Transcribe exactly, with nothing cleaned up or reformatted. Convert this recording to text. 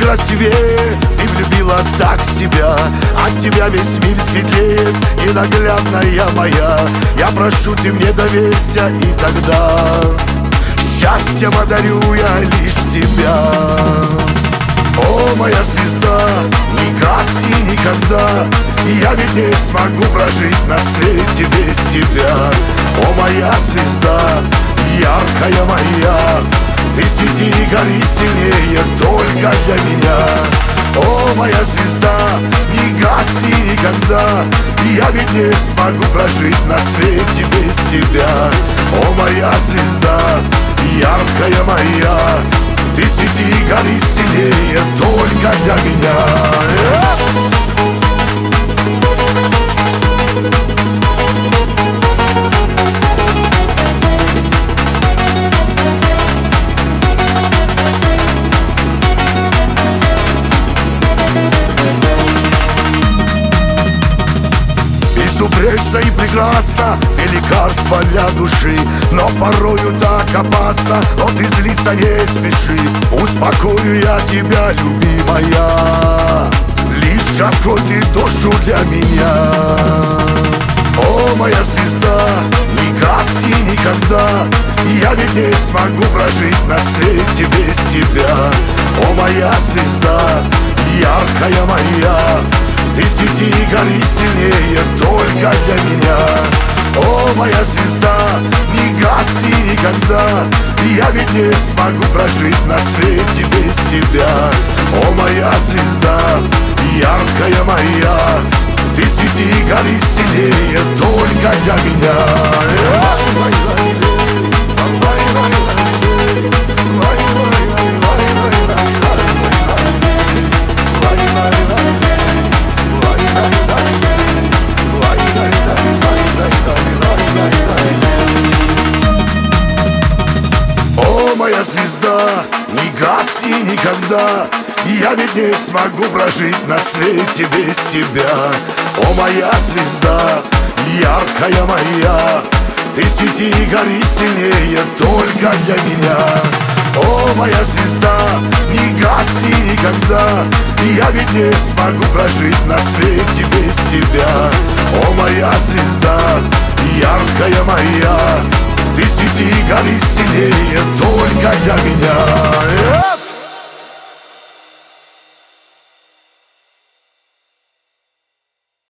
красивее, ты влюбила так в себя. От тебя весь мир светлеет, ненаглядная моя. Я прошу, ты мне доверься, и тогда счастьем одарю я лишь тебя. О, моя звезда, не гаси никогда, я ведь не смогу прожить на свете без тебя. О, моя звезда, яркая моя, ты свети и гори сильнее только для меня. О, моя звезда, не гаси никогда, я ведь не смогу прожить на свете без тебя. О, моя звезда, яркая моя, ты свети и гори сильнее только для меня. Безупречно и прекрасно, ты лекарство для души, но порою так опасно, но ты злиться не спеши. Успокою я тебя, любимая, лишь открой ты душу для меня. О, моя звезда, не гаси никогда, я ведь не смогу прожить на свете без тебя. О, моя звезда, яркая моя, ты свети и гори сильнее только для меня. О, моя звезда, не гаси никогда, я ведь не смогу прожить на свете без тебя. О, моя звезда, яркая моя, ты свети и гори сильнее только для меня. О, моя звезда, не гаси никогда, я ведь не смогу прожить на свете без тебя. О, моя звезда, яркая моя, ты свети и гори сильнее только для меня. О, моя звезда, не гаси никогда, я ведь не смогу прожить на свете без тебя. О, моя звезда, яркая моя, ты свети и гори сильнее только